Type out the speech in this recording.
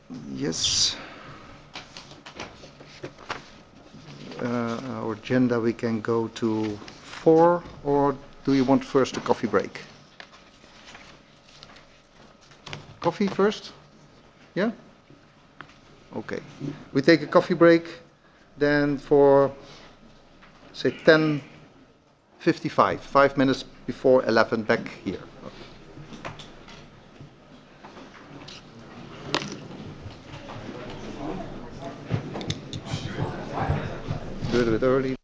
Yes. Our agenda, we can go to 4, or do you want first a coffee break? Coffee first? Yeah? Okay. We take a coffee break, then for, say, 10:55, 5 minutes before 11, back here. Do it a bit early.